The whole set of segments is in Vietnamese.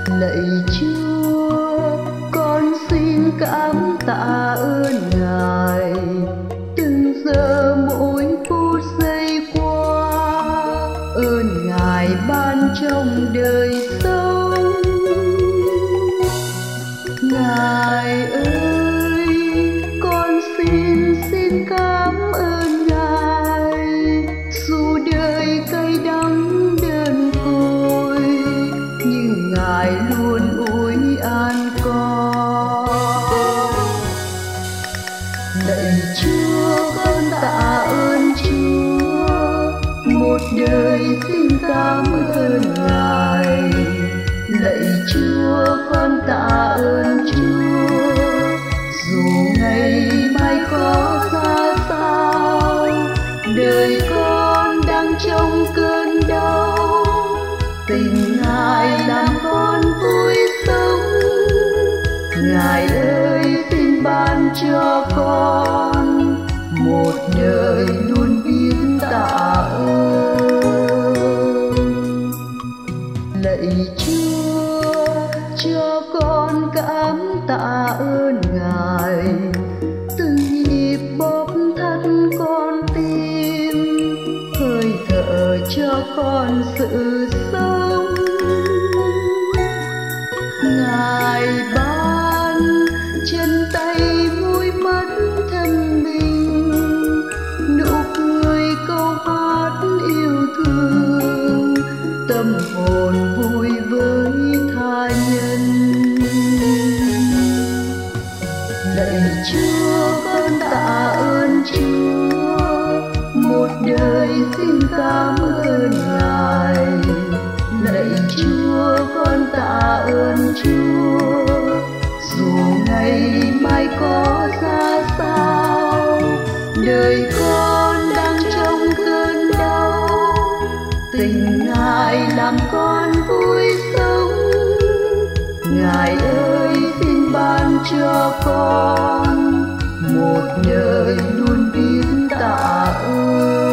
Lạy Chúa, con xin cảm tạ ơn Ngài từng giờ mỗi phút giây qua, ơn Ngài ban trong đời sống. Ngài ơi, con xin cảm ơn Ngài, dù đời cay đắng đơn côi nhưng Ngài luôn ủi an con. Lạy Chúa, con tạ ơn Chúa, một đời xin cảm ơn Ngài. Lạy Chúa, con tạ ơn Chúa, dù ngày mai có ra sao, đời con đang trong cơn đau, tình Ngài làm con vui sống. Ngài ơi, xin ban cho con một đời luôn biết tạ ơn. Lạy Chúa, cho con cảm tạ ơn Ngài, từng nhịp bóp thắt con tim, hơi thở cho con sự sống. Ngài ban chân tay mũi mắt thân mình, nụ cười câu hát yêu thương, tâm hồn vui với tha nhân. Lạy Chúa, con tạ ơn Chúa, một đời xin cảm ơn Ngài. Lạy Chúa, con tạ ơn Chúa, dù ngày mai có ra sao, đời con đang trong cơn đau, tình Ngài làm con vui sống. Ngài ơi, xin ban cho con một đời luôn biết tạ ơn.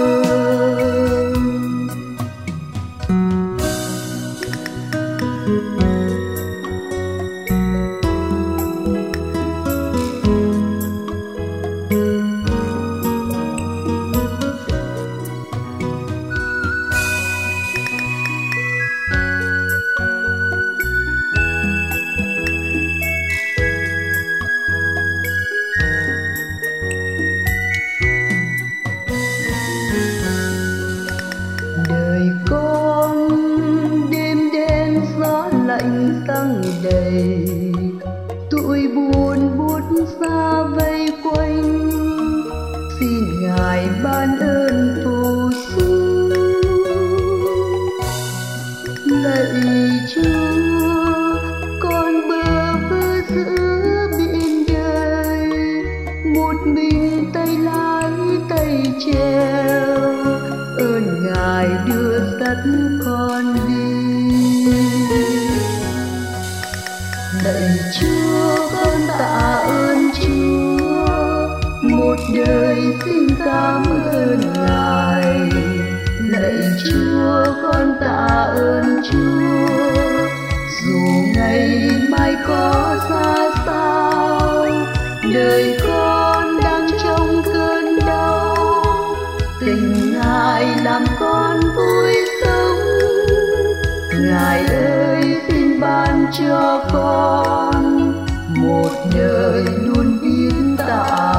Đời con đêm đen gió lạnh giăng đầy, tủi buồn buốt xa vây quanh, xin Ngài ban ơn phù du. Lạy Chúa, con bơ vơ giữa biển đời, một mình tay lái tay chèo, ơn Ngài đưa dắt con đi. Lạy Chúa, con tạ ơn Chúa, một đời xin cảm ơn Ngài. Lạy Chúa, con tạ ơn Chúa, dù ngày mai có ra sao, đời con đang trong cơn đau, tình Ngài làm con vui sống. Ngài ơi, xin ban cho con một đời luôn biết tạ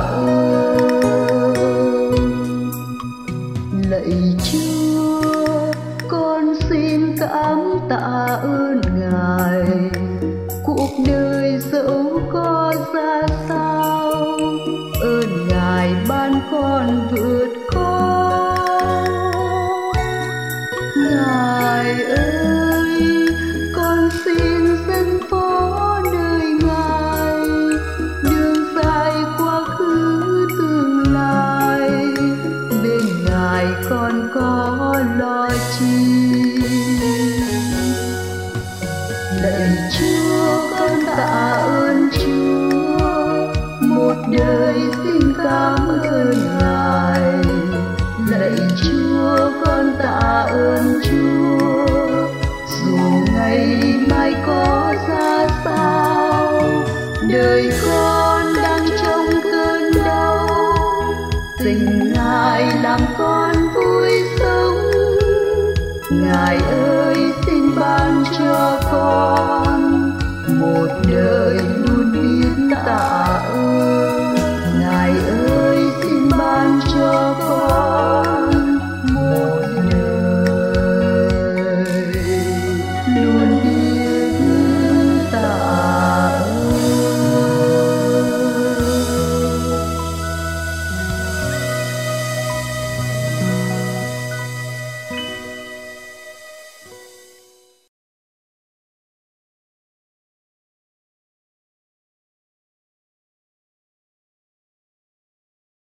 ơn. Lạy Chúa, con xin cảm tạ ơn Ngài, cuộc đời dẫu có ra sao, ơn Ngài ban con vượt khó. Ngài ơi, con xin dâng phó nơi Ngài, đường dài quá khứ tương lai, bên Ngài con có lo chi. Lạy Chúa, con tạ ơn Chúa, một đời xin cảm ơn Ngài. Lạy Chúa, con tạ ơn Chúa, dù ngày mai có đời con